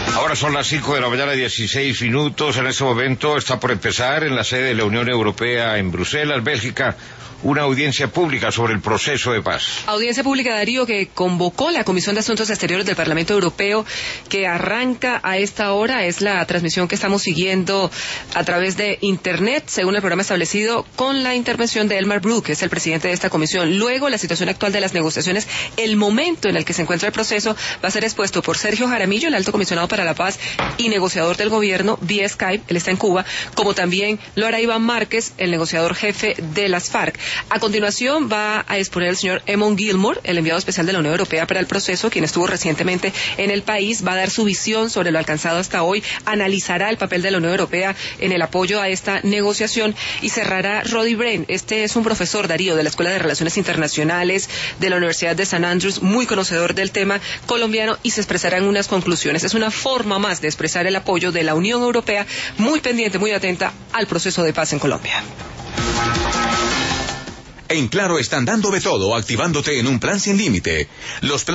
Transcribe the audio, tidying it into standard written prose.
Ahora son las 5 de la mañana, 16 minutos. En este momento está por empezar en la sede de la Unión Europea en Bruselas, Bélgica, una audiencia pública sobre el proceso de paz. Audiencia pública, Darío, que convocó la Comisión de Asuntos Exteriores del Parlamento Europeo, que arranca a esta hora. Es la transmisión que estamos siguiendo a través de Internet, según el programa establecido, con la intervención de Elmar Brok, que es el presidente de esta comisión. Luego, la situación actual de las negociaciones, el momento en el que se encuentra el proceso, va a ser expuesto por Sergio Jaramillo, el alto comisionado para la paz y negociador del gobierno, vía Skype. Él está en Cuba, como también lo hará Iván Márquez, el negociador jefe de las FARC. A continuación va a exponer el señor Eamon Gilmore, el enviado especial de la Unión Europea para el proceso, quien estuvo recientemente en el país. Va a dar su visión sobre lo alcanzado hasta hoy, analizará el papel de la Unión Europea en el apoyo a esta negociación y cerrará Roddy Brain. Este es un profesor, Darío, de la Escuela de Relaciones Internacionales de la Universidad de St. Andrews, muy conocedor del tema colombiano, y se expresarán unas conclusiones. Es una forma más de expresar el apoyo de la Unión Europea, muy pendiente, muy atenta al proceso de paz en Colombia. En Claro están dando de todo, activándote en un plan sin límite. Los